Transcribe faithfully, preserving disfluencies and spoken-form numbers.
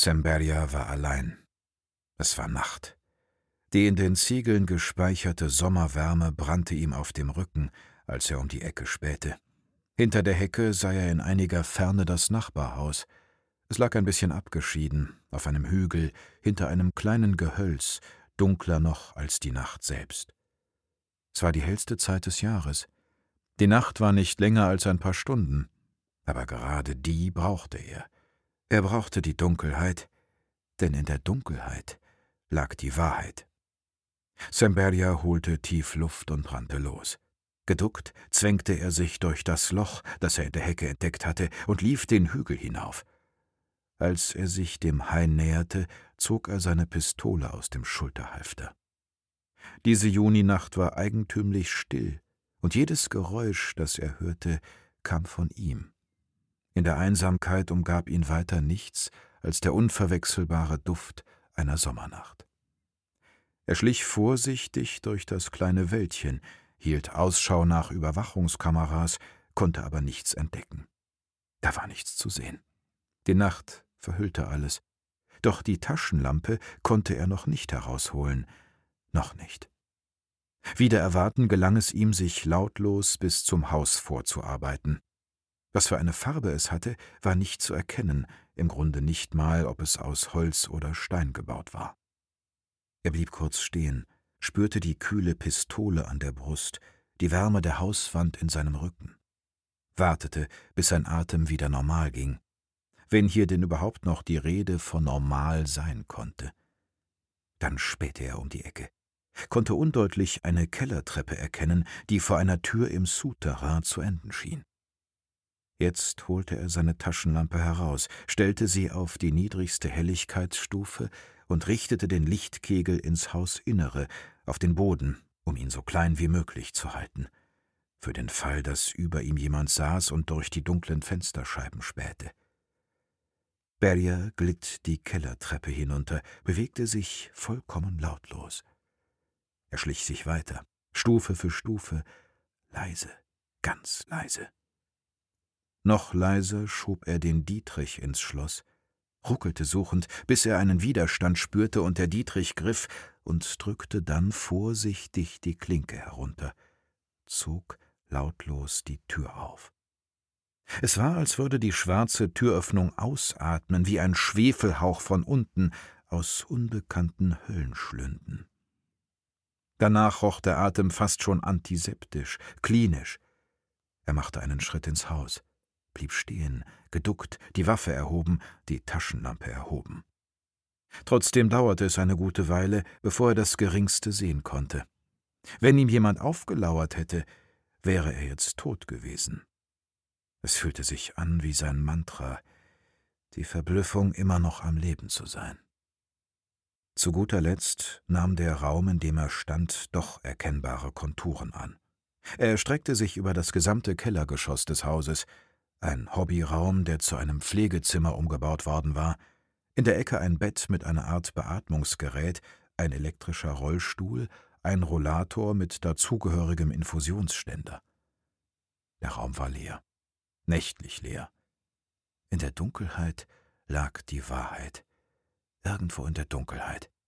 Semberia war allein. Es war Nacht. Die in den Ziegeln gespeicherte Sommerwärme brannte ihm auf dem Rücken, als er um die Ecke spähte. Hinter der Hecke sah er in einiger Ferne das Nachbarhaus. Es lag ein bisschen abgeschieden, auf einem Hügel, hinter einem kleinen Gehölz, dunkler noch als die Nacht selbst. Es war die hellste Zeit des Jahres. Die Nacht war nicht länger als ein paar Stunden, aber gerade die brauchte er. Er brauchte die Dunkelheit, denn in der Dunkelheit lag die Wahrheit. Semberia holte tief Luft und rannte los. Geduckt zwängte er sich durch das Loch, das er in der Hecke entdeckt hatte, und lief den Hügel hinauf. Als er sich dem Hain näherte, zog er seine Pistole aus dem Schulterhalfter. Diese Juninacht war eigentümlich still, und jedes Geräusch, das er hörte, kam von ihm. In der Einsamkeit umgab ihn weiter nichts als der unverwechselbare Duft einer Sommernacht. Er schlich vorsichtig durch das kleine Wäldchen, hielt Ausschau nach Überwachungskameras, konnte aber nichts entdecken. Da war nichts zu sehen. Die Nacht verhüllte alles. Doch die Taschenlampe konnte er noch nicht herausholen. Noch nicht. Wider Erwarten gelang es ihm, sich lautlos bis zum Haus vorzuarbeiten. Was für eine Farbe es hatte, war nicht zu erkennen, im Grunde nicht mal, ob es aus Holz oder Stein gebaut war. Er blieb kurz stehen, spürte die kühle Pistole an der Brust, die Wärme der Hauswand in seinem Rücken. Wartete, bis sein Atem wieder normal ging. Wenn hier denn überhaupt noch die Rede von normal sein konnte. Dann spähte er um die Ecke, konnte undeutlich eine Kellertreppe erkennen, die vor einer Tür im Souterrain zu enden schien. Jetzt holte er seine Taschenlampe heraus, stellte sie auf die niedrigste Helligkeitsstufe und richtete den Lichtkegel ins Hausinnere, auf den Boden, um ihn so klein wie möglich zu halten, für den Fall, dass über ihm jemand saß und durch die dunklen Fensterscheiben spähte. Beria glitt die Kellertreppe hinunter, bewegte sich vollkommen lautlos. Er schlich sich weiter, Stufe für Stufe, leise, ganz leise. Noch leiser schob er den Dietrich ins Schloss, ruckelte suchend, bis er einen Widerstand spürte und der Dietrich griff und drückte dann vorsichtig die Klinke herunter, zog lautlos die Tür auf. Es war, als würde die schwarze Türöffnung ausatmen, wie ein Schwefelhauch von unten, aus unbekannten Höllenschlünden. Danach roch der Atem fast schon antiseptisch, klinisch. Er machte einen Schritt ins Haus, blieb stehen, geduckt, die Waffe erhoben, die Taschenlampe erhoben. Trotzdem dauerte es eine gute Weile, bevor er das Geringste sehen konnte. Wenn ihm jemand aufgelauert hätte, wäre er jetzt tot gewesen. Es fühlte sich an wie sein Mantra, die Verblüffung, immer noch am Leben zu sein. Zu guter Letzt nahm der Raum, in dem er stand, doch erkennbare Konturen an. Er erstreckte sich über das gesamte Kellergeschoss des Hauses, ein Hobbyraum, der zu einem Pflegezimmer umgebaut worden war, in der Ecke ein Bett mit einer Art Beatmungsgerät, ein elektrischer Rollstuhl, ein Rollator mit dazugehörigem Infusionsständer. Der Raum war leer, nächtlich leer. In der Dunkelheit lag die Wahrheit, irgendwo in der Dunkelheit.